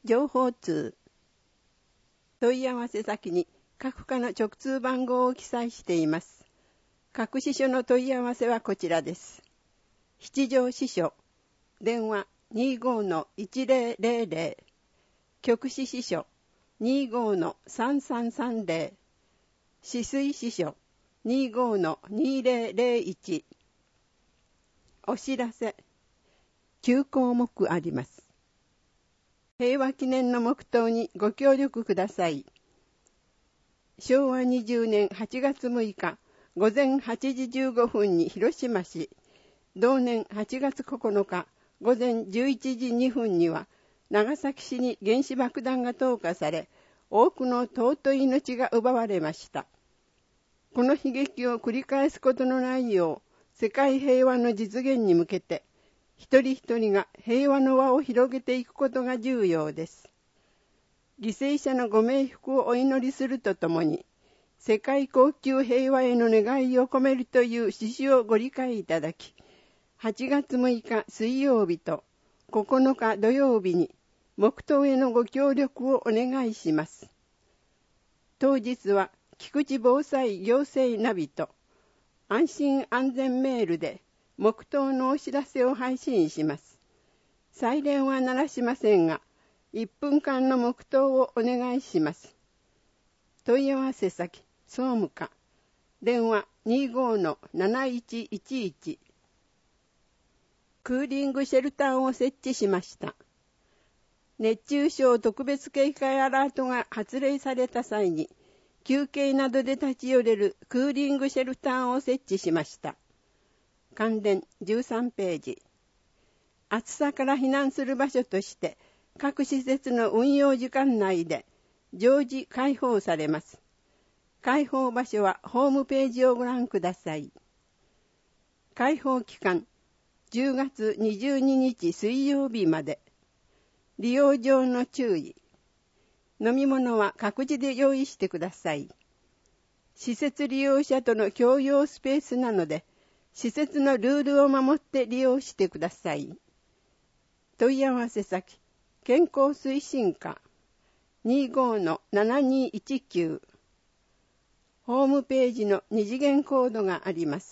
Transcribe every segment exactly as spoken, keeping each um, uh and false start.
情報通。問い合わせ先に各課の直通番号を記載しています。各支所の問い合わせはこちらです。七条支所、電話 にじゅうごのいちぜろぜろぜろ、局支支所 にじゅうごのさんさんさんぜろ、止水支所 にじゅうごのにぜろぜろいち。お知らせ。きゅう項目あります。平和記念の黙祷にご協力ください。しょうわにじゅうねんはちがつむいかごぜんはちじじゅうごふんに広島市、同年はちがつここのかごぜんじゅういちじにふんには長崎市に原子爆弾が投下され、多くの尊い命が奪われました。この悲劇を繰り返すことのないよう、世界平和の実現に向けて、一人一人が平和の輪を広げていくことが重要です。犠牲者のご冥福をお祈りするとともに、世界恒久平和への願いを込めるという趣旨をご理解いただき、はちがつむいか水曜日とここのか土曜日に黙祷へのご協力をお願いします。当日は菊池防災行政ナビと安心安全メールで黙祷のお知らせを配信します。サイレンは鳴らしませんが、いっぷんかんの黙祷をお願いします。問い合わせ先、総務課、電話 にじゅうごのなないちいちいち。クーリングシェルターを設置しました。熱中症特別警戒アラートが発令された際に、休憩などで立ち寄れるクーリングシェルターを設置しました。関連じゅうさんページ。暑さから避難する場所として、各施設の運用時間内で常時開放されます。開放場所はホームページをご覧ください。開放期間、じゅうがつにじゅうににち水曜日まで。利用上の注意。飲み物は各自で用意してください。施設利用者との共用スペースなので、施設のルールを守って利用してください。問い合わせ先、健康推進課 にじゅうごのななにいちきゅう。ホームページの二次元コードがあります。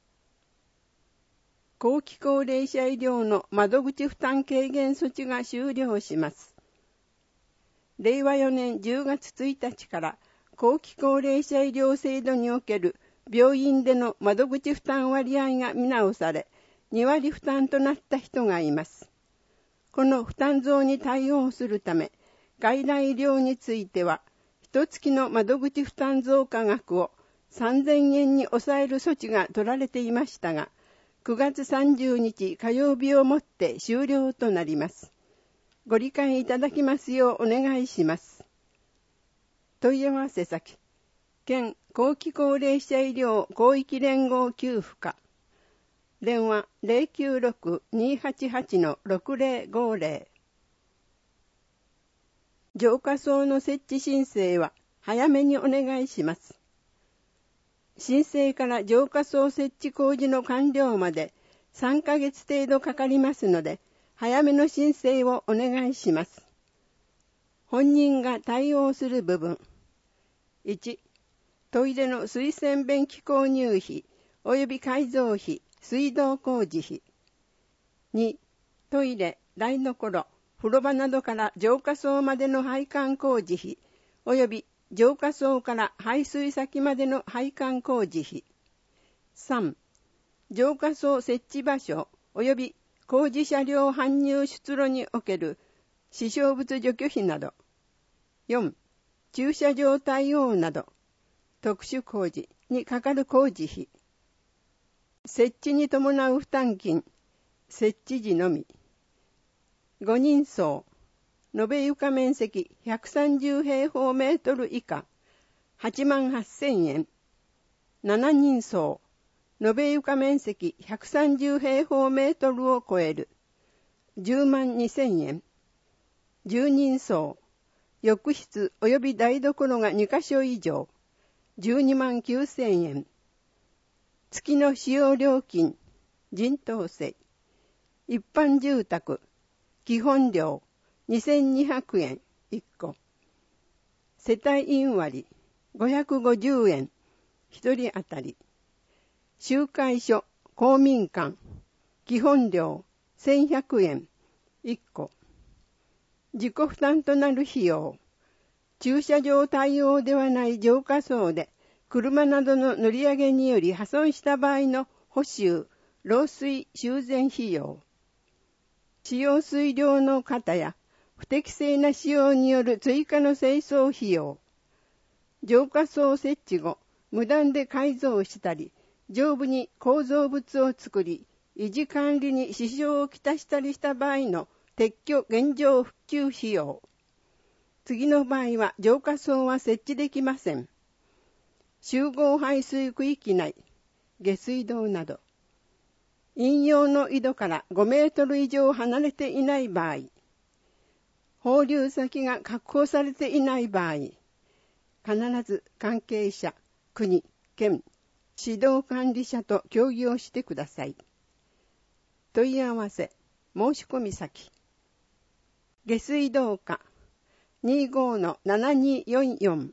後期高齢者医療の窓口負担軽減措置が終了します。れいわよねんじゅうがつついたちから後期高齢者医療制度における病院での窓口負担割合が見直され、にわり負担となった人がいます。この負担増に対応するため、外来医療については、一月の窓口負担増加額をさんぜんえんに抑える措置が取られていましたが、くがつさんじゅうにち火曜日をもって終了となります。ご理解いただきますようお願いします。問い合わせ先、県後期高齢者医療広域連合給付課、電話 ゼロきゅうろく にーはちはち のろくぜろごぜろ。浄化槽の設置申請は早めにお願いします。申請から浄化槽設置工事の完了までさんかげつ程度かかりますので、早めの申請をお願いします。本人が対応する部分。いち、トイレの水洗便器購入費及び改造費、水道工事費。に、トイレ、台所、風呂場などから浄化槽までの配管工事費及び浄化槽から排水先までの配管工事費。さん、浄化槽設置場所及び工事車両搬入出路における支障物除去費など。よん、駐車場対応など特殊工事にかかる工事費。設置に伴う負担金、設置時のみ。ごにんそう、延べ床面積ひゃくさんじゅうへいほうメートル以下、はちまんはっせんえん。ななにんそう、延べ床面積ひゃくさんじゅうへいほうメートルを超える、じゅうまんにせんえん。じゅうにんそう、浴室及び台所がにかしょ以上、じゅうにまんきゅうせんえん。月の使用料金、人頭税。一般住宅、基本料、 にせんにひゃくえんいっこ。世帯員割ごひゃくごじゅうえんひとり当たり。集会所、公民館、基本料せんひゃくえんいっこ。自己負担となる費用。駐車場対応ではない浄化槽で車などの乗り上げにより破損した場合の補修、漏水修繕費用。使用水量の方や不適正な使用による追加の清掃費用。浄化槽設置後、無断で改造したり、上部に構造物を作り、維持管理に支障をきたしたりした場合の撤去現状復旧費用。次の場合は浄化槽は設置できません。集合排水区域内、下水道など。飲用の井戸からごメートル以上離れていない場合。放流先が確保されていない場合。必ず関係者、国、県、指導管理者と協議をしてください。問い合わせ、申し込み先。下水道課 にじゅうごのななにーよんよん。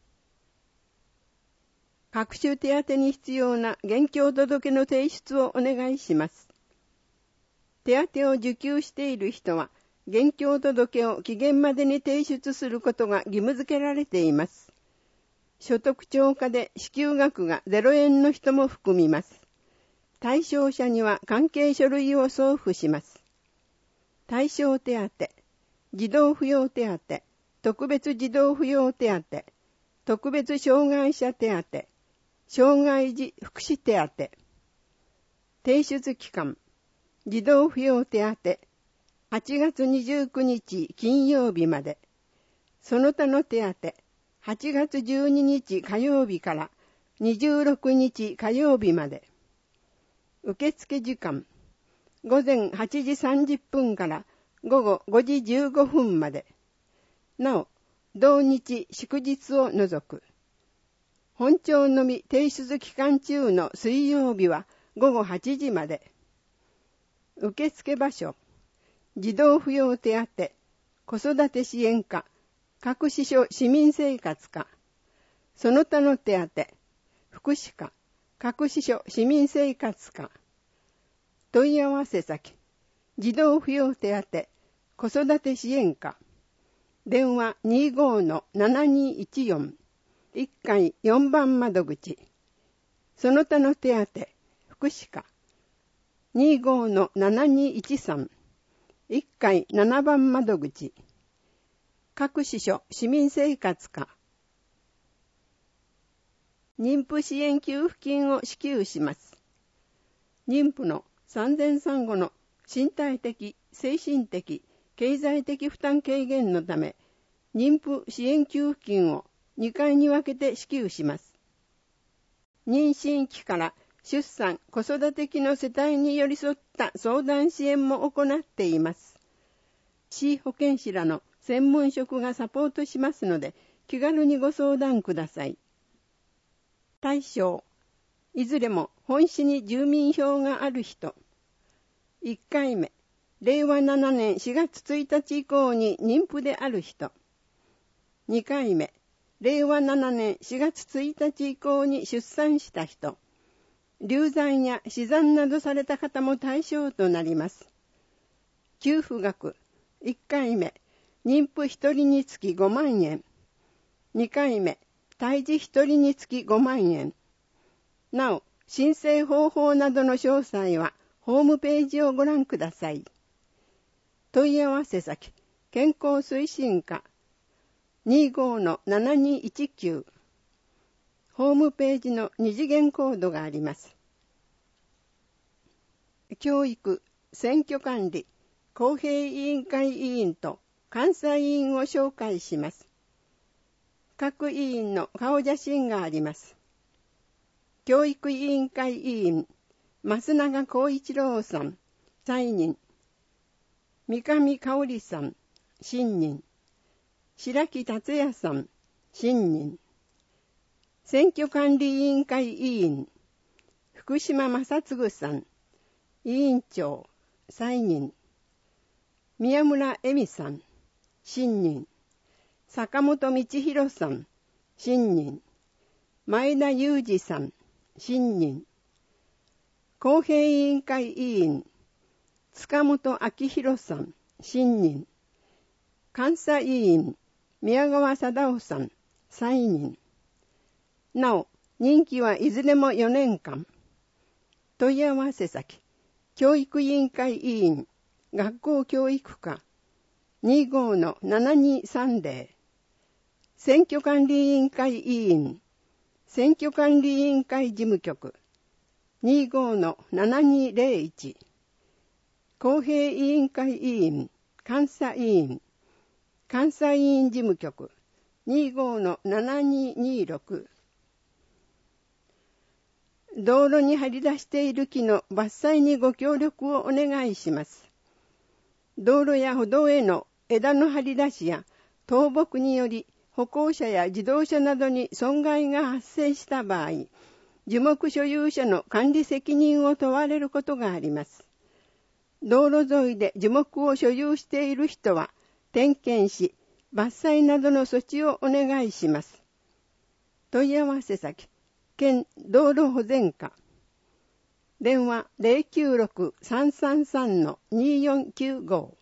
各種手当に必要な現況届の提出をお願いします。手当を受給している人は、現況届を期限までに提出することが義務付けられています。所得超過で支給額がゼロえんの人も含みます。対象者には関係書類を送付します。対象手当、児童扶養手当、特別児童扶養手当、特別障害者手当、障害児福祉手当。提出期間、児童扶養手当、はちがつにじゅうくにち金曜日まで。その他の手当、はちがつじゅうににち火曜日からにじゅうろくにち火曜日まで。受付時間、ごぜんはちじさんじゅっぷんからごごごじじゅうごふんまで。なお、同日祝日を除く。本庁のみ提出期間中の水曜日はごごはちじまで。受付場所、児童扶養手当、子育て支援課、各支所市民生活課、その他の手当、福祉課、各支所市民生活課。問い合わせ先、児童扶養手当、子育て支援課。電話 にじゅうごのななにーいちよん、いっかいよんばん窓口。その他の手当、福祉課。にじゅうごのななにーいちさん、いっかいななばん窓口。各支所市民生活課。妊婦支援給付金を支給します。妊婦の産前産後の身体的、精神的、経済的負担軽減のため、妊婦支援給付金をにかいに分けて支給します。妊娠期から出産、子育て期の世帯に寄り添った相談支援も行っています。市保健師らの専門職がサポートしますので、気軽にご相談ください。対象、いずれも本市に住民票がある人。いっかいめ、れいわななねんしがつついたち以降に妊婦である人。にかいめ、れいわななねんしがつついたち以降に出産した人。流産や死産などされた方も対象となります。給付額、いっかいめ、妊婦ひとりにつきごまんえん。にかいめ、胎児ひとりにつきごまんえん。なお、申請方法などの詳細は、ホームページをご覧ください。問い合わせ先、健康推進課 にじゅうごのななにーいちきゅう。ホームページの二次元コードがあります。教育、選挙管理、公平委員会委員と監査委員を紹介します。各委員の顔写真があります。教育委員会委員、増永光一郎さん、再任。三上香織さん、新任。白木達也さん、新任。選挙管理委員会委員、福島正嗣さん、委員長、再任。宮村恵美さん、 新任。坂本道弘さん、新任。前田裕二さん、新任。公平委員会委員、塚本明弘さん、新任。監査委員、宮川貞夫さん、再任。なお、任期はいずれもよねんかん。問い合わせ先、教育委員会委員、学校教育課、にじゅうごのななにさんぜろ。選挙管理委員会委員、選挙管理委員会事務局、にじゅうごのななにぜろいち。公平委員会委員、監査委員、監査委員事務局、にじゅうごのななににろく。道路に張り出している木の伐採にご協力をお願いします。道路や歩道への枝の張り出しや倒木により歩行者や自動車などに損害が発生した場合、樹木所有者の管理責任を問われることがあります。道路沿いで樹木を所有している人は点検し、伐採などの措置をお願いします。問い合わせ先、県道路保全課。電話 ゼロきゅうろく さんさんさん によんきゅうご。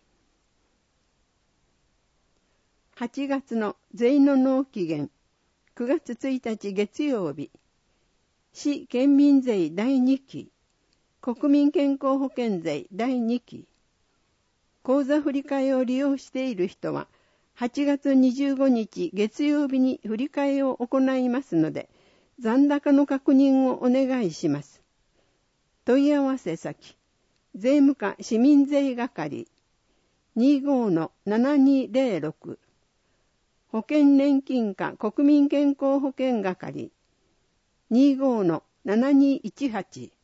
はちがつの税の納期限、くがつついたち月曜日。市県民税だいにき、国民健康保険税だいにき。口座振替を利用している人は、はちがつにじゅうごにち月曜日に振替を行いますので、残高の確認をお願いします。問い合わせ先、税務課市民税係、にじゅうごのななにぜろろく。保険年金課国民健康保険係、にじゅうごのななにいちはち。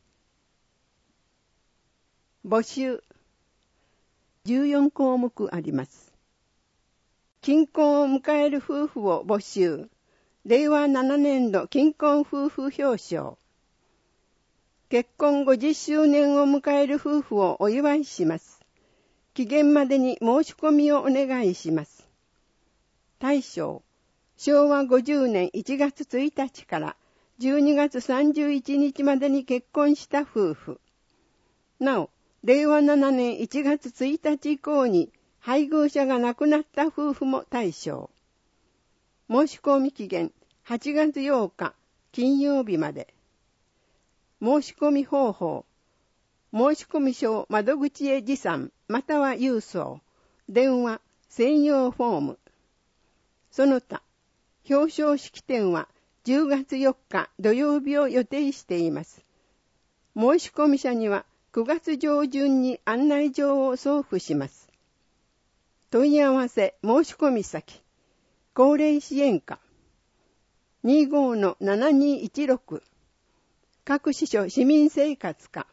募集。じゅうよんこうもくあります。金婚を迎える夫婦を募集。れいわななねんど金婚夫婦表彰。結婚ごじゅっしゅうねんを迎える夫婦をお祝いします。期限までに申し込みをお願いします。対象、しょうわごじゅうねんいちがつついたちからじゅうにがつさんじゅういちにちまでに結婚した夫婦。なお、れいわななねんいちがつついたち以降に配偶者が亡くなった夫婦も対象。申し込み期限はちがつようか金曜日まで。申し込み方法。申し込み書を窓口へ持参または郵送。電話、専用フォーム。その他、表彰式典はじゅうがつよっか土曜日を予定しています。申し込み者にはくがつじょうじゅんに案内状を送付します。問い合わせ申し込み先、高齢支援課、にじゅうごのななにいちろく、各支所市民生活課、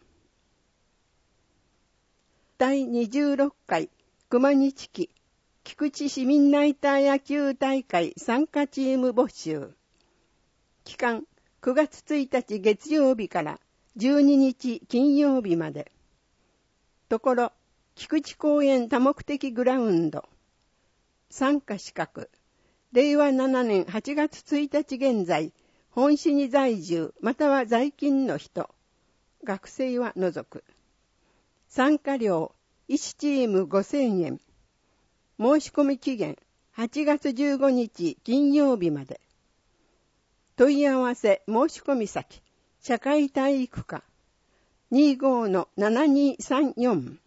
だいにじゅうろっかい熊西期菊池市民ナイター野球大会参加チーム募集。期間くがつついたち月曜日からじゅうににち金曜日まで。ところ、菊池公園多目的グラウンド。参加資格。れいわななねんはちがつついたち現在、本市に在住または在勤の人。学生は除く。参加料いちチームごせんえん。申し込み期限はちがつじゅうごにち金曜日まで。問い合わせ申し込み先、社会体育課 にじゅうごのななにさんよん。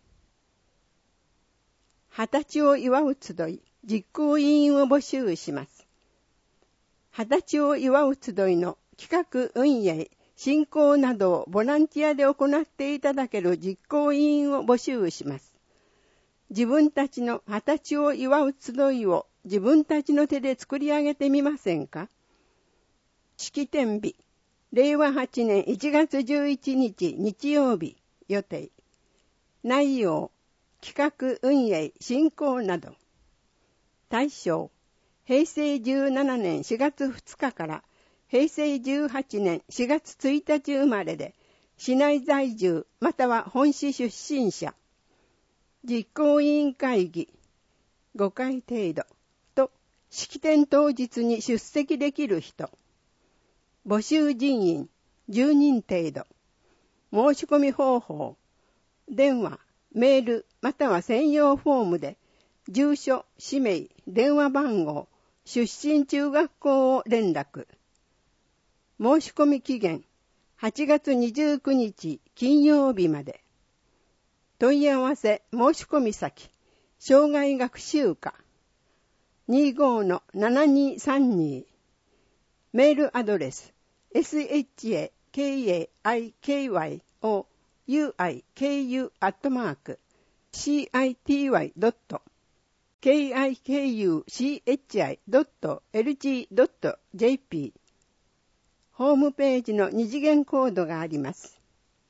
はたちを祝う集い、実行委員を募集します。はたちを祝う集いの企画運営、進行などをボランティアで行っていただける実行委員を募集します。自分たちのはたちを祝う集いを自分たちの手で作り上げてみませんか？式典日、れいわはちねんいちがつじゅういちにち日曜日予定。内容、企画運営、進行など。対象、へいせいじゅうななねんしがつふつかからへいせいじゅうはちねんしがつついたち生まれで、市内在住または本市出身者。実行委員会議、 ごかい程度と、式典当日に出席できる人。募集人員じゅうにん程度。申し込み方法。電話、メールまたは専用フォームで、住所、氏名、電話番号、出身中学校を連絡。申し込み期限、はちがつにじゅうくにち金曜日まで。問い合わせ申し込み先、生涯学習課 にじゅうごのななにさんに。メールアドレス エスエイチエーケーエーアイケーワイオーユーアイケーユー アットマーク シーアイティーワイ ドット ケーアイケーユーシーエイチアイ ドット エルジー ドット ジェーピー。ホームページの二次元コードがあります。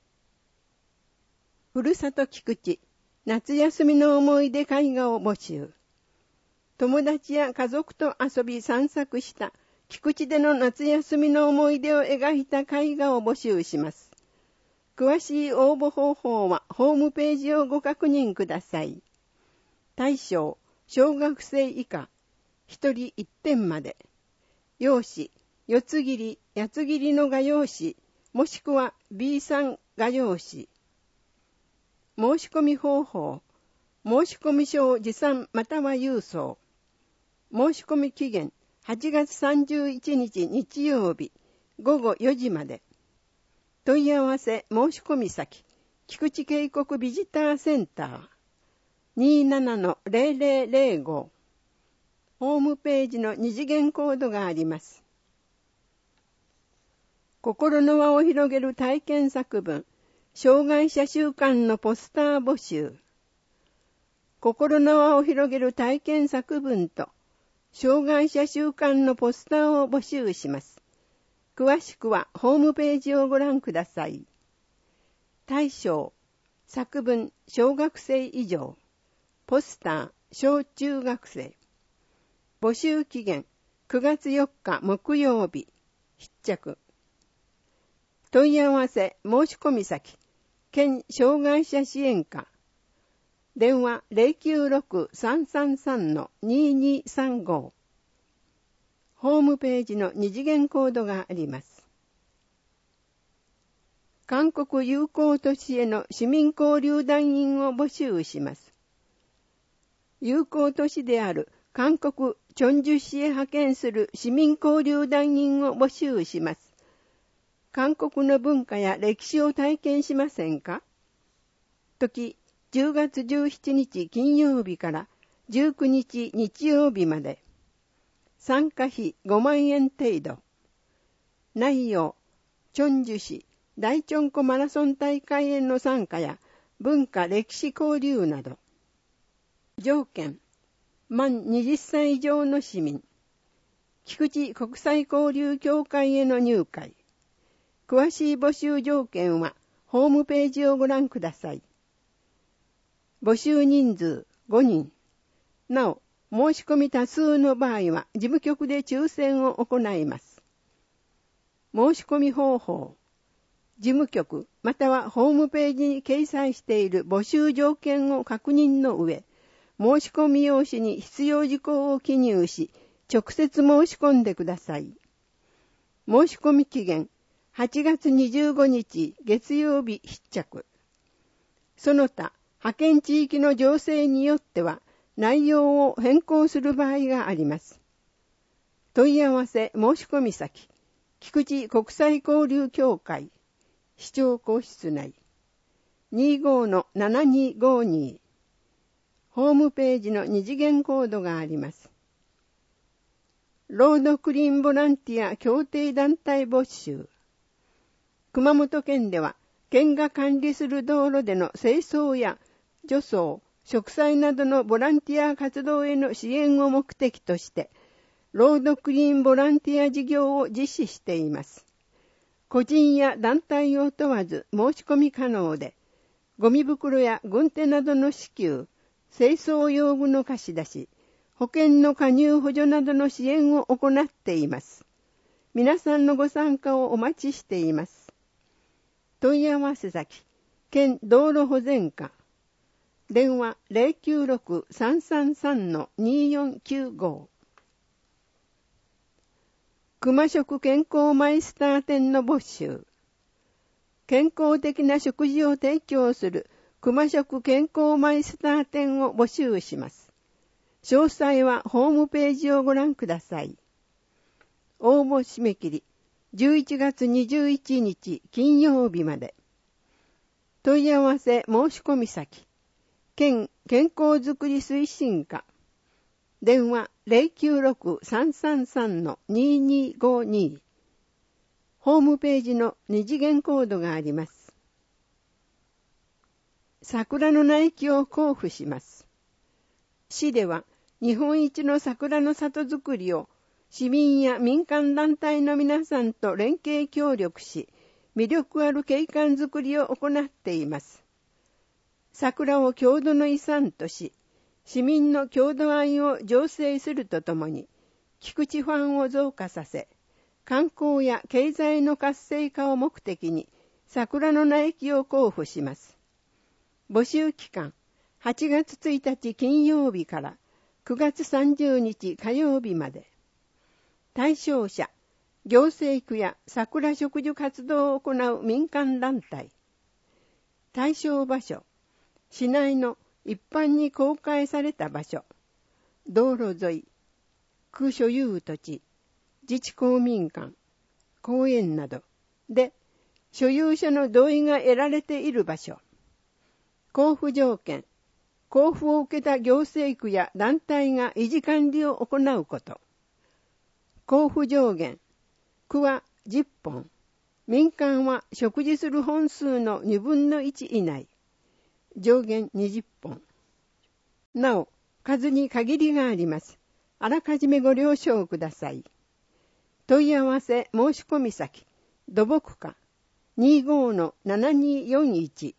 ふるさと菊池夏休みの思い出絵画を募集。友達や家族と遊び散策した菊池での夏休みの思い出を描いた絵画を募集します。詳しい応募方法はホームページをご確認ください。対象、小学生以下、ひとりいってんまで。用紙、四つ切り、八つ切りの画用紙、もしくは ビーさん 画用紙。申し込み方法、申し込み書を持参または郵送。申し込み期限、はちがつさんじゅういちにち日曜日、ごごよじまで。問い合わせ申し込み先、菊池渓谷ビジターセンター にじゅうななのゼロゼロゼロご。ホームページの二次元コードがあります。心の輪を広げる体験作文、障害者週間のポスター募集。心の輪を広げる体験作文と、障害者週間のポスターを募集します。詳しくはホームページをご覧ください。対象、作文小学生以上、ポスター小中学生。募集期限くがつよっか木曜日、必着。問い合わせ申し込み先、県障害者支援課。電話 ゼロきゅうろく さんさんさん のにーにーさんご。ホームページの二次元コードがあります。韓国友好都市への市民交流団員を募集します。友好都市である韓国チョンジュ市へ派遣する市民交流団員を募集します。韓国の文化や歴史を体験しませんか？時、じゅうがつじゅうしちにち金曜日からじゅうくにち日曜日まで。参加費ごまんえん程度。内容、チョンジュ市大チョンコマラソン大会への参加や文化歴史交流など。条件、満はたち以上の市民。菊池国際交流協会への入会。詳しい募集条件はホームページをご覧ください。募集人数ごにん。なお、申し込み多数の場合は事務局で抽選を行います。申し込み方法。事務局またはホームページに掲載している募集条件を確認の上、申し込み用紙に必要事項を記入し、直接申し込んでください。申し込み期限、はちがつにじゅうごにち月曜日必着。その他、派遣地域の情勢によっては、内容を変更する場合があります。問い合わせ申し込み先、菊池国際交流協会、市長公室内、にじゅうごのななにーごに。ホームページの二次元コードがあります。ロードクリーンボランティア協定団体募集。熊本県では、県が管理する道路での清掃や除草、植栽などのボランティア活動への支援を目的として、ロードクリーンボランティア事業を実施しています。個人や団体を問わず申し込み可能で、ゴミ袋や軍手などの支給、清掃用具の貸し出し、保険の加入補助などの支援を行っています。皆さんのご参加をお待ちしています。問い合わせ先、県道路保全課電話 ゼロきゅうろく さんさんさん によんきゅうご。熊食健康マイスター店の募集。健康的な食事を提供する熊食健康マイスター店を募集します。詳細はホームページをご覧ください。応募締め切りじゅういちがつにじゅういちにち金曜日まで。問い合わせ申し込み先、県健康づくり推進課、電話 ゼロきゅうろく さんさんさん ににごに。ホームページの二次元コードがあります。桜の苗木を交付します。市では日本一の桜の里づくりを市民や民間団体の皆さんと連携協力し、魅力ある景観づくりを行っています。桜を郷土の遺産とし、市民の郷土愛を醸成するとともに、菊池ファンを増加させ、観光や経済の活性化を目的に桜の苗木を交付します。募集期間、はちがつついたち金曜日からくがつさんじゅうにち火曜日まで。対象者、行政区や桜植樹活動を行う民間団体。対象場所、市内の一般に公開された場所、道路沿い、区所有土地、自治公民館、公園などで所有者の同意が得られている場所。交付条件、交付を受けた行政区や団体が維持管理を行うこと。交付上限、区はじゅっぽん、民間は植樹する本数のにぶんのいち以内、上限にじゅっぽん。なお、数に限りがあります。あらかじめご了承ください。問い合わせ申し込み先、土木課 にじゅうごのななにーよんいち。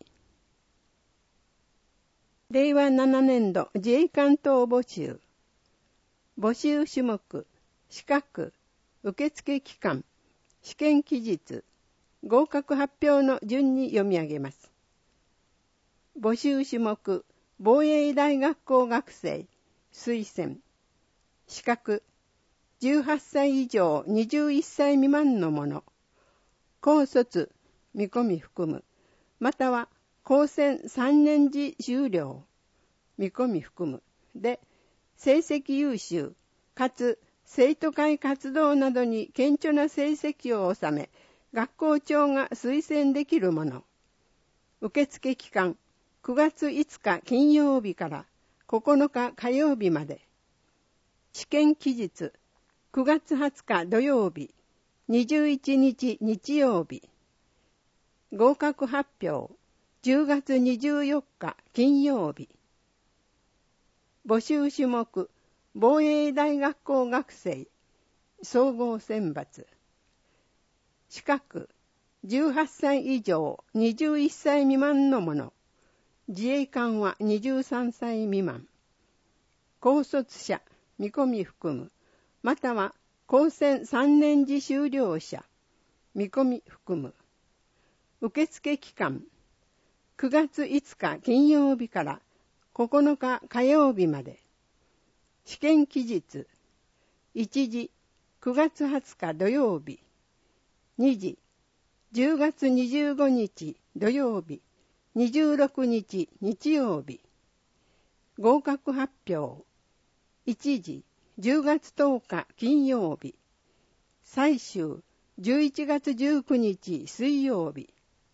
れいわななねんど自衛官等募集。募集種目、資格、受付期間、試験期日、合格発表の順に読み上げます。募集種目、防衛大学校学生、推薦。資格、じゅうはっさい以上にじゅういっさい未満の者、高卒、見込み含む、または高専さんねん時修了、見込み含むで、成績優秀、かつ生徒会活動などに顕著な成績を収め、学校長が推薦できる者。受付期間、くがついつか金曜日からここのか火曜日まで。試験期日、くがつはつか土曜日、にじゅういちにち日曜日。合格発表、じゅうがつにじゅうよっか金曜日。募集種目、防衛大学校学生、総合選抜。資格、じゅうはっさい以上にじゅういっさい未満の者。自衛官はにじゅうさんさい未満。高卒者、見込み含む、または高専さんねん時修了者、見込み含む。受付期間、くがついつか金曜日からここのか火曜日まで。試験期日、いちじ、くがつはつか土曜日、にじ、じゅうがつにじゅうごにち土曜日、にじゅうろくにち日曜日。合格発表、いちじ、じゅうがつとおか金曜日、最終じゅういちがつじゅうくにち水曜日。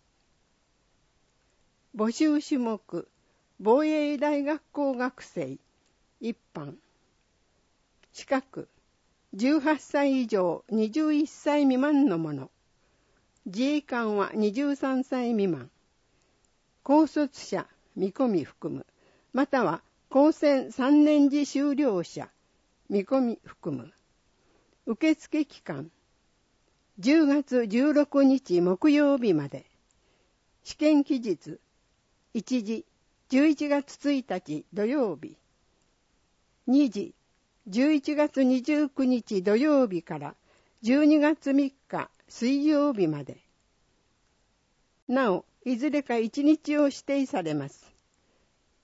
募集種目、防衛大学校学生、一般。資格、じゅうはっさい以上にじゅういっさい未満の者。自衛官はにじゅうさんさい未満。高卒者、見込み含む、または高専さんねん時修了者、見込み含む。受付期間、じゅうがつじゅうろくにち木曜日まで。試験期日、いちじ、じゅういちがつついたち土曜日。にじ、じゅういちがつにじゅうくにち土曜日からじゅうにがつみっか水曜日まで。なお、いずれかいちにちを指定されます。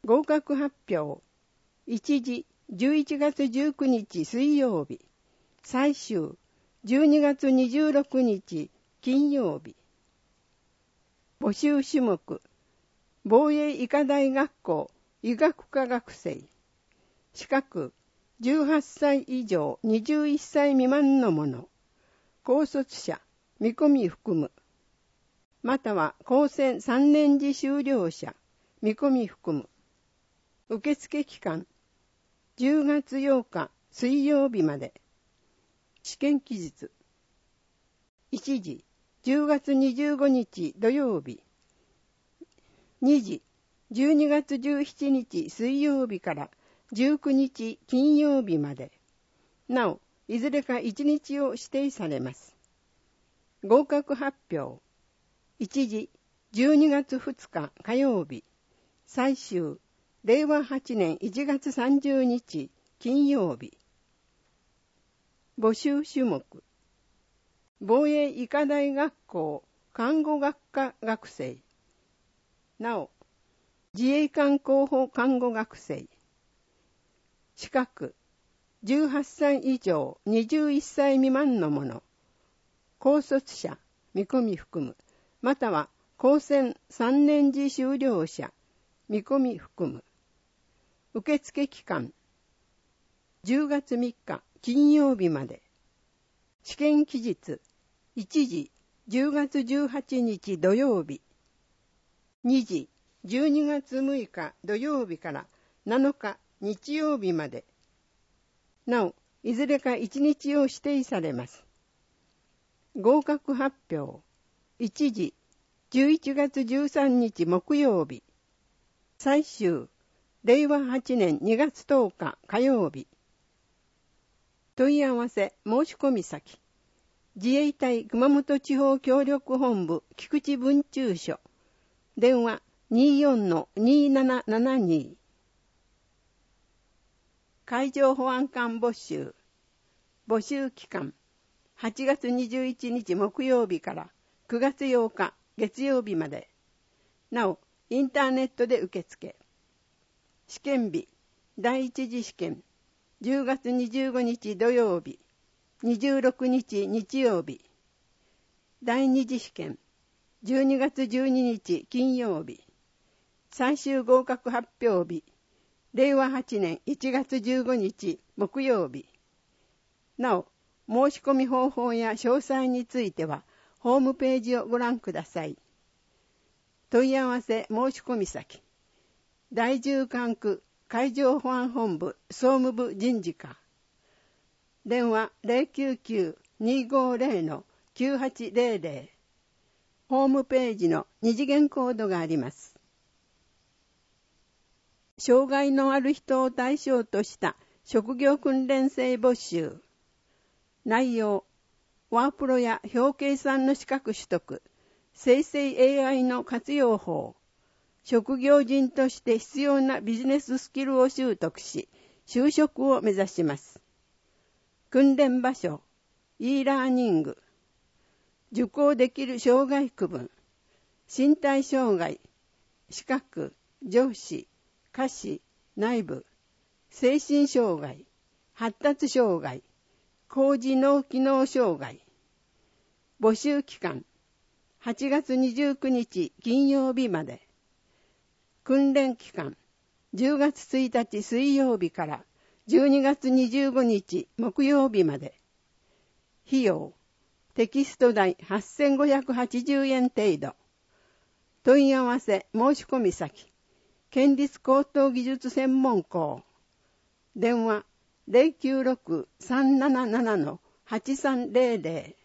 合格発表。一次、じゅういちがつじゅうくにち水曜日。最終、じゅうにがつにじゅうろくにち金曜日。募集種目。防衛医科大学校医学科学生。資格、じゅうはっさい以上にじゅういっさい未満の者。高卒者、見込み含む。または高専さんねん次修了者、見込み含む。受付期間、じゅうがつようか水曜日まで。試験期日。一次、じゅうがつにじゅうごにち土曜日。二次、じゅうにがつじゅうしちにち水曜日からじゅうくにち金曜日まで。なお、いずれかいちにちを指定されます。合格発表。一次、じゅうにがつふつか火曜日。最終、れいわはちねんいちがつさんじゅうにち金曜日。募集種目。防衛医科大学校看護学科学生。なお、自衛官候補看護学生。資格、じゅうはっさい以上にじゅういっさい未満の者。高卒者、見込み含む。または高専さんねん次修了者、見込み含む。受付期間、じゅうがつみっか金曜日まで。試験期日、一次、じゅうがつじゅうはちにち土曜日。二次、じゅうにがつむいか土曜日からなのか日曜日まで。なお、いずれかいちにちを指定されます。合格発表。一次、じゅういちがつじゅうさんにち木曜日。最終、れいわはちねんにがつとおか火曜日。問い合わせ申し込み先。自衛隊熊本地方協力本部菊池分駐所。電話 にじゅうよんのにーななななに。海上保安官募集。募集期間、はちがつにじゅういちにち木曜日からくがつようか月曜日まで。なお、インターネットで受付。試験日、第一次試験、じゅうがつにじゅうごにち土曜日、にじゅうろくにち日曜日。第二次試験、じゅうにがつじゅうににち金曜日。最終合格発表日、れいわはちねんいちがつじゅうごにち木曜日。なお、申し込み方法や詳細については、ホームページをご覧ください。問い合わせ申し込み先。第十管区海上保安本部総務部人事課。電話 ゼロきゅうきゅう にーごーぜろ のきゅうはちゼロゼロ。ホームページの二次元コードがあります。障害のある人を対象とした職業訓練生募集。内容、ワープロや表計算の資格取得、生成 エーアイ の活用法、職業人として必要なビジネススキルを習得し、就職を目指します。訓練場所、e ラーニング、受講できる障害区分、身体障害、視覚、上視、下視、内部、精神障害、発達障害、高次脳機能障害。募集期間、はちがつにじゅうくにち金曜日まで。訓練期間、じゅうがつついたち水曜日からじゅうにがつにじゅうごにち木曜日まで。費用、テキスト代はっせんごひゃくはちじゅうえん程度。問い合わせ申し込み先、県立高等技術専門校。電話 ゼロきゅうろく さんなななな のはちさんゼロゼ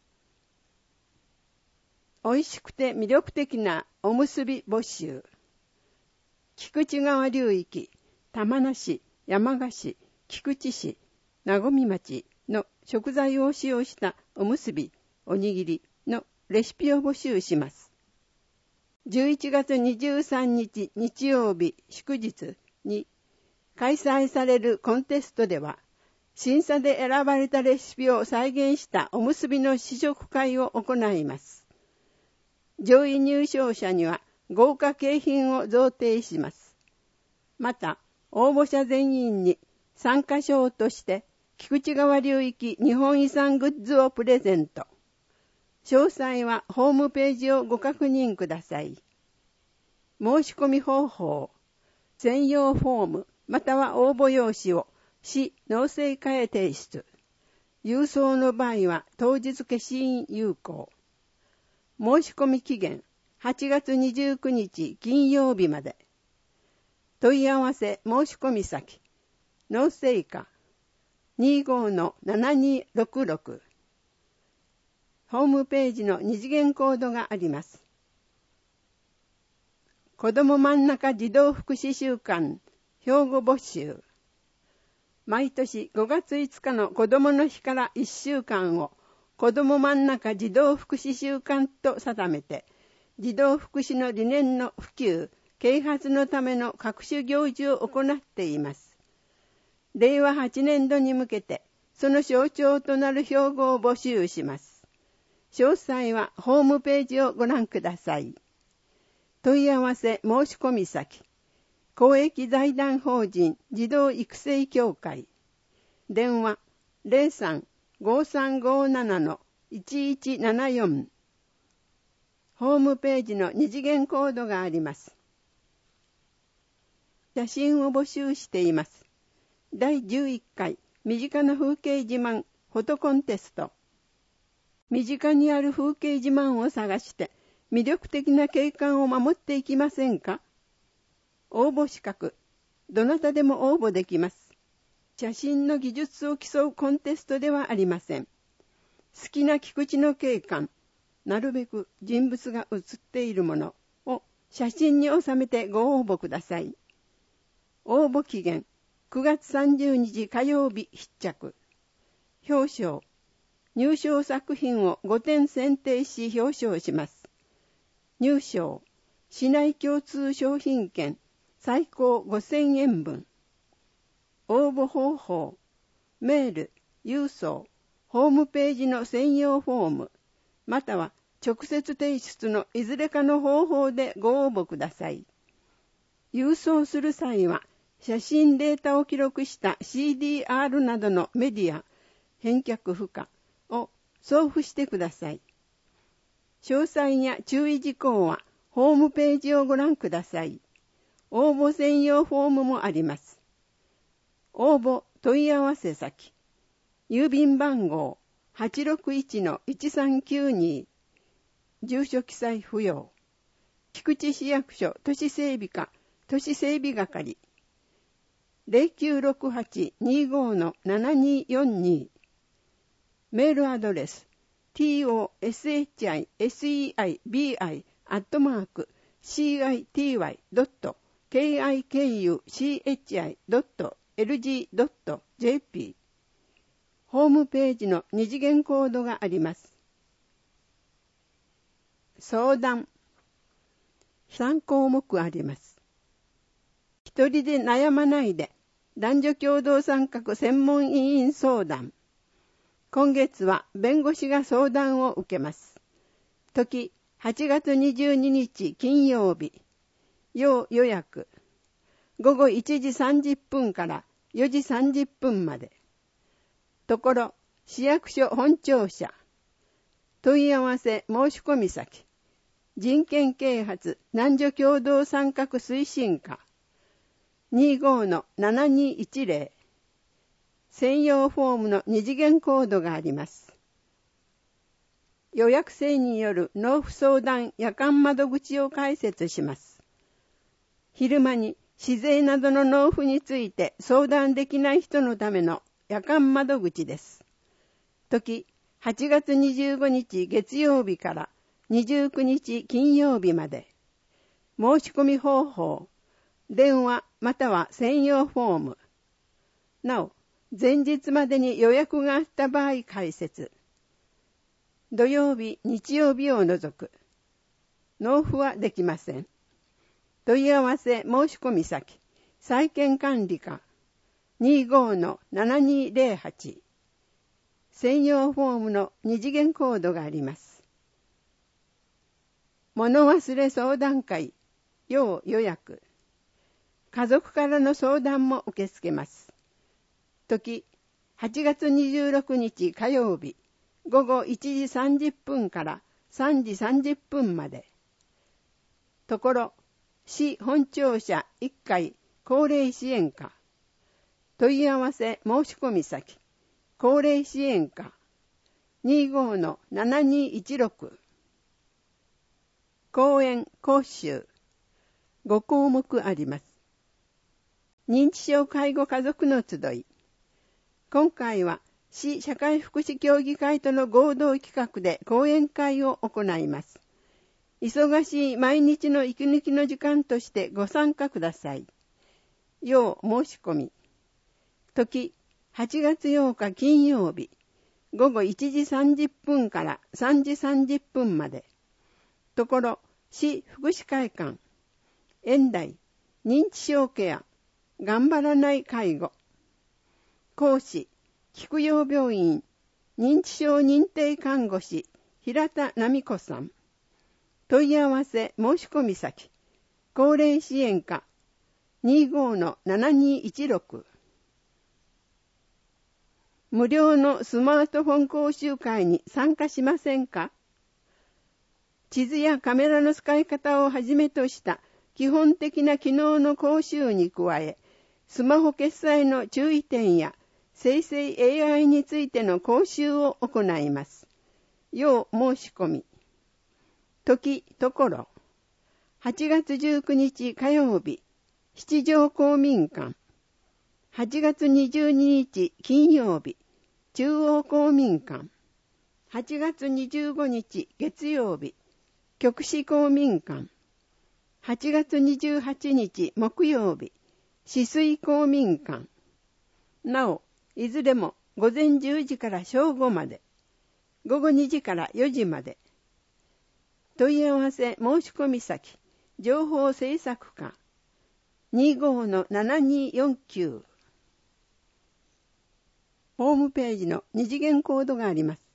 ロ。美味しくて魅力的なおむすび募集。菊池川流域、玉名市、山鹿市、菊池市、名古町の食材を使用したおむすび、おにぎりのレシピを募集します。じゅういちがつにじゅうさんにち日曜日祝日に開催されるコンテストでは、審査で選ばれたレシピを再現したおむすびの試食会を行います。上位入賞者には豪華景品を贈呈します。 また、応募者全員に参加賞として、菊池川流域日本遺産グッズをプレゼント。詳細はホームページをご確認ください。申し込み方法。専用フォームまたは応募用紙を市農政課へ提出。郵送の場合は当日消印有効。申し込み期限はちがつにじゅうくにち金曜日まで。問い合わせ申し込み先農政課 にじゅうごのななにーろくろく ホームページの二次元コードがあります。子ども真ん中児童福祉週間兵庫募集。毎年ごがついつかの子どもの日からいっしゅうかんを子ども真ん中児童福祉週間と定めて、児童福祉の理念の普及、啓発のための各種行事を行っています。れいわはちねんどに向けて、その象徴となる標語を募集します。詳細はホームページをご覧ください。問い合わせ申し込み先、公益財団法人児童育成協会、電話 ゼロさん ごさんごなな いちいちななよん、ホームページの二次元コードがあります。写真を募集しています。だいじゅういっかい身近な風景自慢フォトコンテスト。身近にある風景自慢を探して魅力的な景観を守っていきませんか？応募資格、どなたでも応募できます。写真の技術を競うコンテストではありません。好きな菊池の景観、なるべく人物が写っているものを写真に収めてご応募ください。応募期限、くがつさんじゅうにち火曜日必着。表彰、入賞作品をごてん選定し表彰します。入賞、市内共通商品券最高ごせんえんぶん。応募方法、メール、郵送、ホームページの専用フォーム、または直接提出のいずれかの方法でご応募ください。郵送する際は、写真データを記録した シーディーアール などのメディア、返却不可を送付してください。詳細や注意事項はホームページをご覧ください。応募専用フォームもあります。応募問い合わせ先、郵便番号 はちろくいちのいちさんきゅうに、住所記載不要。菊池市役所都市整備課都市整備係 ゼロきゅうろくはち にじゅうご のななによんに、メールアドレス トシビアットマーク シーアイティーワイドットケーアイケーユーシーエイチアイドットエルジードットジェーピー、 ホームページの二次元コードがあります。相談、さんこうもくあります。一人で悩まないで、男女共同参画専門委員相談。今月は弁護士が相談を受けます。時、はちがつにじゅうににち金曜日。要予約。ごごいちじさんじゅっぷんからよじさんじゅっぷんまで。ところ、市役所本庁舎。問い合わせ申し込み先。人権啓発男女共同参画推進課 にじゅうごのななにいちゼロ、専用フォームの二次元コードがあります。予約制による納付相談夜間窓口を開設します。昼間に市税などの納付について相談できない人のための夜間窓口です。時、はちがつにじゅうごにち月曜日からにじゅうくにち金曜日まで。申し込み方法、電話または専用フォーム。なお、前日までに予約があった場合開設。土曜日、日曜日を除く。納付はできません。問い合わせ申し込み先、債権管理課 にじゅうごのななにゼロはち。専用フォームの二次元コードがあります。物忘れ相談会、要予約。 家族からの相談も受け付けます。時、はちがつにじゅうろくにち火曜日、ごごいちじさんじゅっぷんからさんじさんじゅっぷんまで。ところ、市本庁舎いっかい高齢支援課。問い合わせ申し込み先、高齢支援課 にじゅうごのななにいちろく。講演講習ごこうもくあります。認知症介護家族の集い。今回は市社会福祉協議会との合同企画で講演会を行います。忙しい毎日の息抜きの時間としてご参加ください。要申し込み。時、はちがつようか金曜日、ごごいちじさんじゅっぷんからさんじさんじゅっぷんまで。ところ、市福祉会館。演題、認知症ケア、頑張らない介護。講師、菊陽病院、認知症認定看護師、平田奈美子さん。問い合わせ申し込み先、高齢支援課 にじゅうごのななにいちろく。無料のスマートフォン講習会に参加しませんか？地図やカメラの使い方をはじめとした基本的な機能の講習に加え、スマホ決済の注意点や生成 エーアイ についての講習を行います。要申し込み。時、ところ。はちがつじゅうくにち火曜日、七条公民館。はちがつにじゅうににち金曜日、中央公民館。はちがつにじゅうごにち月曜日、極市公民館。はちがつにじゅうはちにち木曜日、止水公民館。なお、いずれもごぜんじゅうじから正午まで、ごごにじからよじまで。問い合わせ申し込み先、情報制作課 にじゅうごのななによんきゅう。ホームページの二次元コードがあります。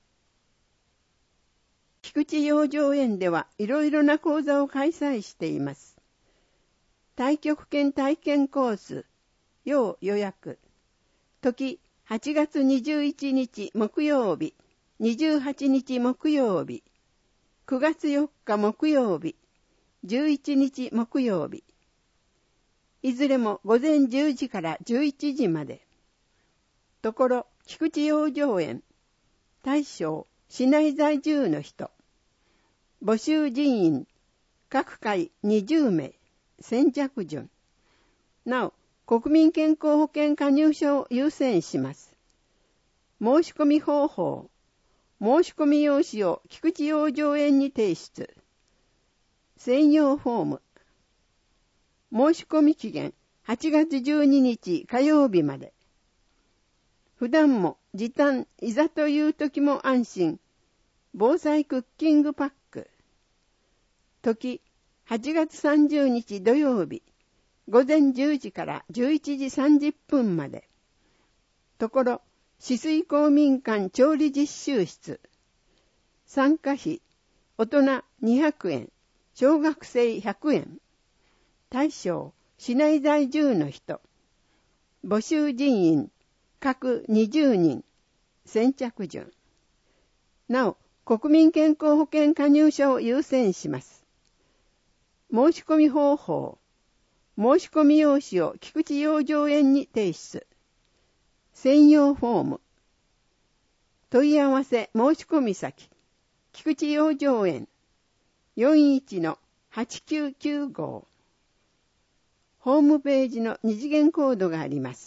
菊池養生園ではいろいろな講座を開催しています。太極拳体験コース、要予約。時、はちがつにじゅういちにち木曜日、にじゅうはちにち木曜日、くがつよっか木曜日、じゅういちにち木曜日。いずれもごぜんじゅうじからじゅういちじまで。ところ、菊池養生園。大将、市内在住の人。募集人員、各会にじゅうめい、先着順。なお、国民健康保険加入者を優先します。申し込み方法。申し込み用紙を菊池養生園に提出。専用フォーム。申し込み期限はちがつじゅうににち火曜日まで。普段も時短、いざという時も安心。防災クッキングパック。時、はちがつさんじゅうにち土曜日、ごぜんじゅうじからじゅういちじさんじゅっぷんまで。ところ、止水公民館調理実習室。参加費、大人にひゃくえん、小学生ひゃくえん。対象、市内在住の人。募集人員、各にじゅうにん、先着順。なお、国民健康保険加入者を優先します。申し込み方法。申し込み用紙を菊池養生園に提出。専用フォーム。問い合わせ申し込み先。菊池養生園 よんいちのはちきゅうきゅうご。ホームページの二次元コードがあります。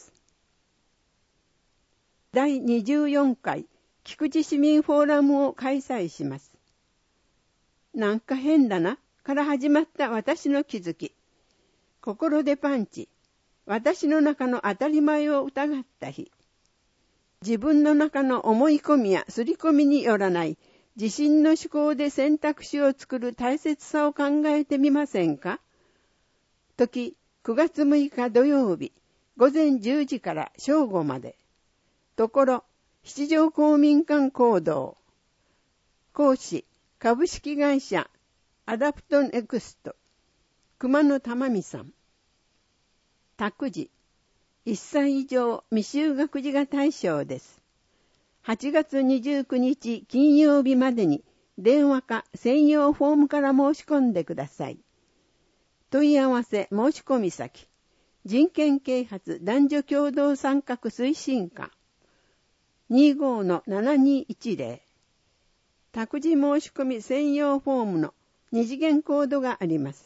だいにじゅうよんかい菊池市民フォーラムを開催します。なんか変だなから始まった私の気づき。心でパンチ。私の中の当たり前を疑った日。自分の中の思い込みや刷り込みによらない自身の思考で選択肢を作る大切さを考えてみませんか？時、くがつむいか土曜日、ごぜんじゅうじから正午まで。ところ、七条公民館講堂。講師、株式会社、アダプトネクスト、熊野珠美さん。 託児、いっさい以上未就学児が対象です。はちがつにじゅうくにち金曜日までに電話か専用フォームから申し込んでください。問い合わせ申し込み先、人権啓発男女共同参画推進課 にじゅうごのななにいちぜろ、託児申し込み専用フォームの二次元コードがあります。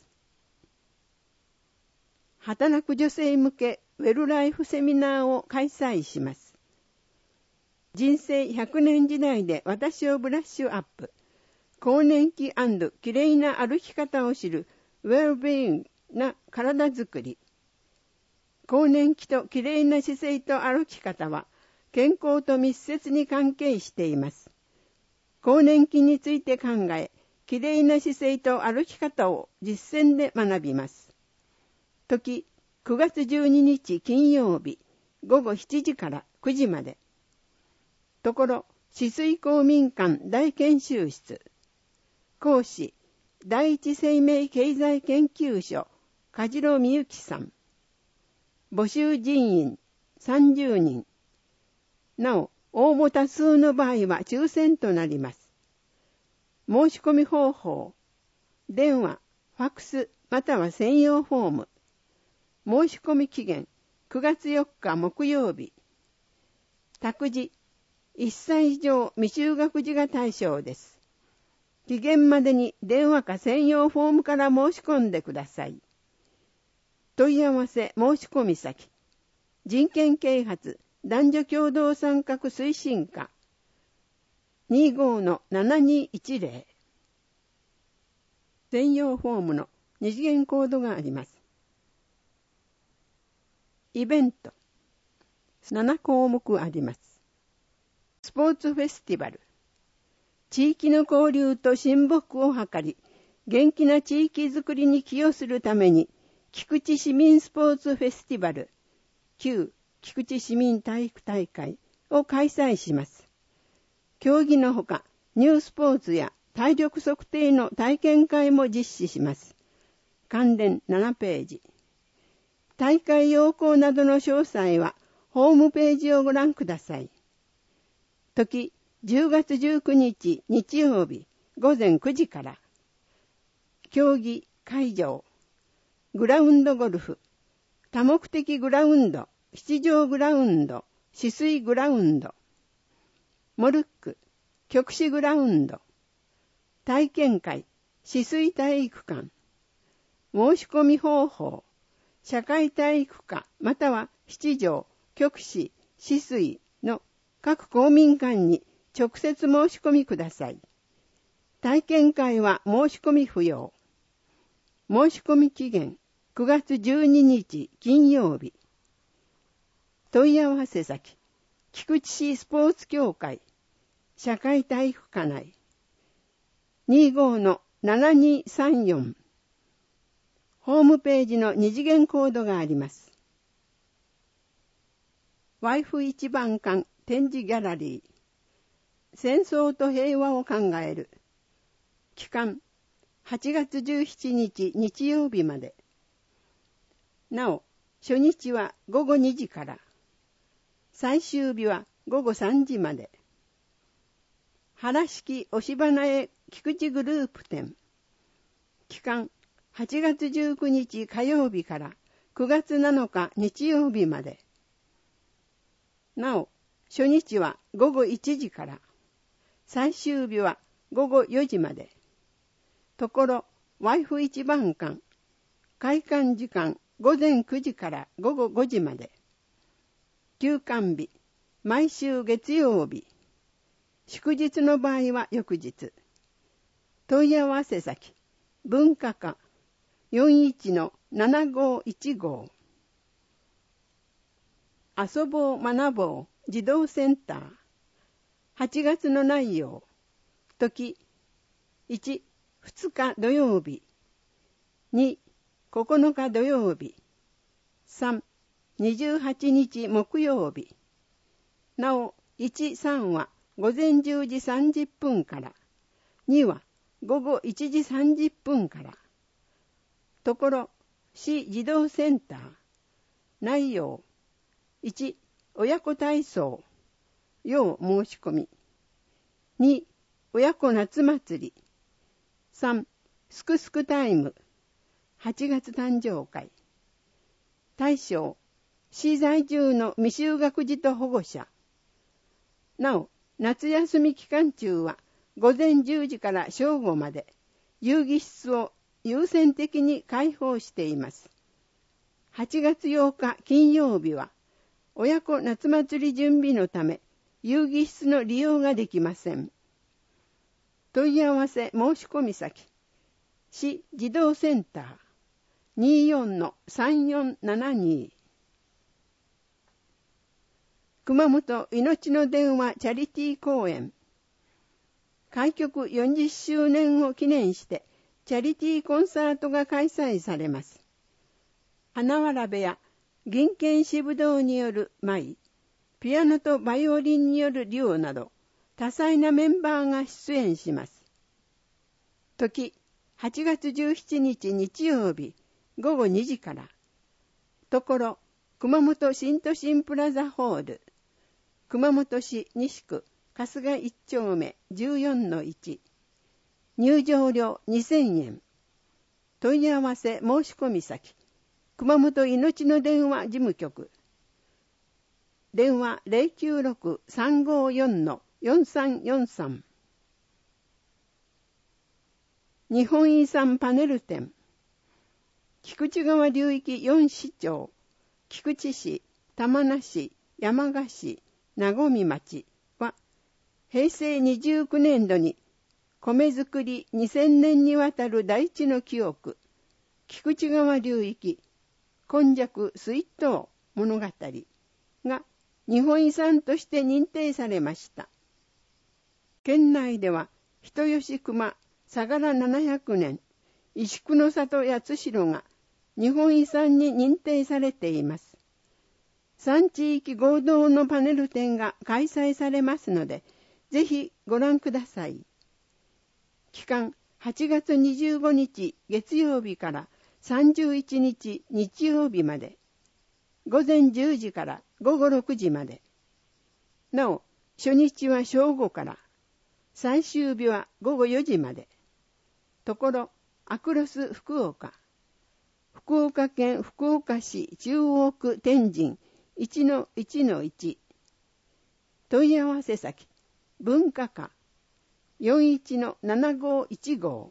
働く女性向けウェルライフセミナーを開催します。人生ひゃくねん時代で私をブラッシュアップ、更年期&きれいな歩き方を知るウェルビーイングな体づくり。更年期ときれいな姿勢と歩き方は健康と密接に関係しています。更年期について考え、きれいな姿勢と歩き方を実践で学びます。時、くがつじゅうににち金曜日、ごごしちじからくじまで。ところ、止水公民館大研修室。講師、第一生命経済研究所、梶野美幸さん。募集人員さんじゅうにん。なお、応募多数の場合は抽選となります。申し込み方法、電話、ファックスまたは専用フォーム。申し込み期限くがつよっか木曜日。託児、いっさい以上未就学児が対象です。期限までに電話か専用フォームから申し込んでください。問い合わせ申し込み先、人権啓発男女共同参画推進課 にじゅうごのななにいちぜろ。専用フォームの二次元コードがあります。イベントななこうもくあります。スポーツフェスティバル、地域の交流と親睦を図り、元気な地域づくりに寄与するために、菊池市民スポーツフェスティバル、旧菊池市民体育大会を開催します。競技のほか、ニュースポーツや体力測定の体験会も実施します。関連ななページ。大会要項などの詳細は、ホームページをご覧ください。時、じゅうがつじゅうくにち日曜日ごぜんくじから。競技会場、グラウンドゴルフ、多目的グラウンド、七条グラウンド、止水グラウンド、モルック、極紫グラウンド、体験会、止水体育館、申し込み方法、社会体育科または七条、極紫、止水の各公民館に直接申し込みください。体験会は申し込み不要。申し込み期限くがつじゅうににち金曜日。問い合わせ先、菊池市スポーツ協会、社会体育課内、にじゅうごのななにさんよん。ホームページの二次元コードがあります。ワイフ一番館展示ギャラリー、戦争と平和を考える。期間、はちがつじゅうしちにち日曜日まで。なお、初日はごごにじから。最終日はごごさんじまで。原式押し花絵菊池グループ展。期間、はちがつじゅうくにち火曜日からくがつなのか日曜日まで。なお、初日はごごいちじから。最終日はごごよじまで。ところ、ワイフ一番館。開館時間ごぜんくじからごごごじまで。休館日、毎週月曜日。祝日の場合は翌日。問い合わせ先、文化課 よんいちのななごいちご。遊ぼう学ぼう児童センター。はちがつの内容。時、いち、ふつか土曜日。に、ここのか土曜日。さん、にじゅうはちにち木曜日。なお、いち、さんはごぜんじゅうじさんじゅっぷんから。にはごごいちじさんじゅっぷんから。ところ、市児童センター。 内容。いち、親子体操。要申し込み。に、親子夏祭り。さん、すくすくタイム。はちがつ誕生会。対象、市在住の未就学児と保護者。なお、夏休み期間中は午前じゅうじから正午まで遊戯室を優先的に開放しています。はちがつようか金曜日は親子夏祭り準備のため遊戯室の利用ができません。問い合わせ申し込み先、市児童センター にじゅうよんのさんよんななに。熊本いのちの電話チャリティー公演。開局よんじゅっしゅうねんを記念してチャリティーコンサートが開催されます。花わらべや銀剣士武道による舞、ピアノとバイオリンによる竜など多彩なメンバーが出演します。時、はちがつじゅうしちにち日曜日ごごにじから。ところ、熊本新都心プラザホール。熊本市西区春日一丁目 じゅうよんのいち。入場料にせんえん。問い合わせ申し込み先、熊本いのちの電話事務局。電話 ゼロきゅうろく さんごよん よんさんよんさん。日本遺産パネル展。菊池川流域よん市町、菊池市、玉名市、山鹿市、名古町は、へいせいにじゅうきゅうねんどに米作りにせんねんにわたる大地の記憶、菊池川流域、今昔水筒物語が日本遺産として認定されました。県内では、人吉熊、相良ななひゃくねん、石久の里八代が日本遺産に認定されています。さん地域合同のパネル展が開催されますので、ぜひご覧ください。期間はちがつにじゅうごにち月曜日からさんじゅういちにち日曜日まで、午前じゅうじからごごろくじまで。なお、初日は正午から、最終日はごごよじまで。ところ、アクロス福岡。福岡県福岡市中央区天神 いちのいちのいち。問い合わせ先、文化課 よんいちのななごいちご。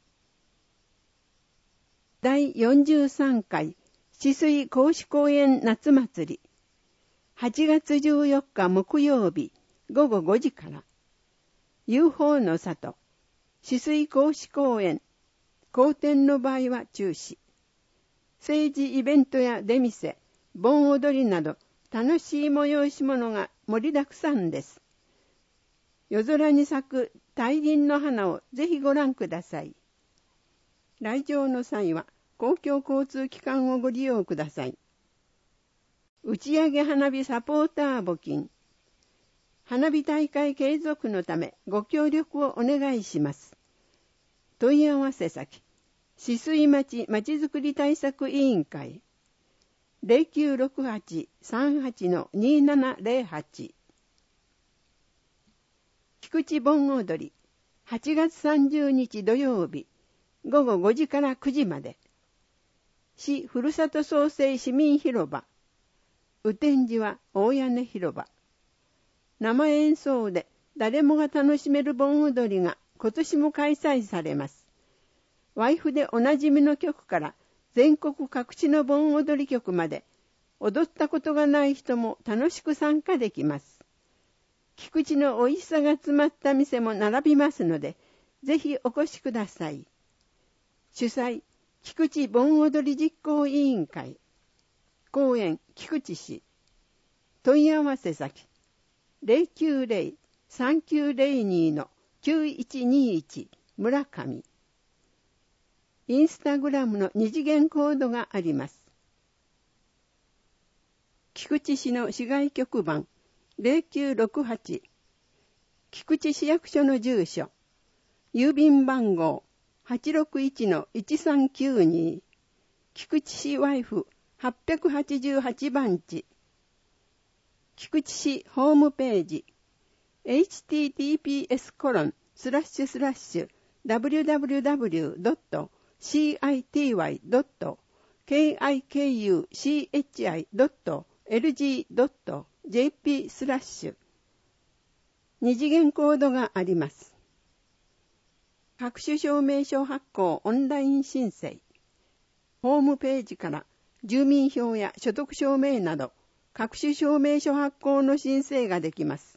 だいよんじゅうさんかい治水甲子公園夏祭り。はちがつじゅうよっか木曜日ごごごじから。ユーフォー の里、治水甲子公園。公展の場合は中止。政治イベントや出店、盆踊りなど楽しい催し物が盛りだくさんです。夜空に咲く大輪の花をぜひご覧ください。来場の際は公共交通機関をご利用ください。打ち上げ花火サポーター募金。花火大会継続のためご協力をお願いします。問い合わせ先、止水町まちづくり対策委員会 ゼロきゅうろくはち さんはち のにななゼロはち。菊池盆踊りはちがつさんじゅうにち土曜日ごごごじからくじまで。市ふるさと創生市民広場。雨天時は大屋根広場。生演奏で誰もが楽しめる盆踊りが今年も開催されます。ワイフでおなじみの曲から全国各地の盆踊り曲まで、踊ったことがない人も楽しく参加できます。菊池の美味しさが詰まった店も並びますので、ぜひお越しください。主催、菊池盆踊り実行委員会。公園、菊池市。問い合わせ先、ゼロきゅうゼロ さんきゅうゼロに のきゅういちにいち村上。インスタグラムの二次元コードがあります。菊池市の市外局番ゼロきゅうろくはち。菊池市役所の住所。郵便番号 はちろくいちのいちさんきゅうに。菊池市ワイフはっぴゃくはちじゅうはちばん地、菊池市ホームページ、エイチティーティーピーエスコロンスラッシュスラッシュダブリューダブリューダブリュードットシーアイティーワイドットケーアイケーユーシーエイチアイドットエルジードットジェーピースラッシュ二次元コードがあります。各種証明書発行オンライン申請。ホームページから住民票や所得証明など各種証明書発行の申請ができます。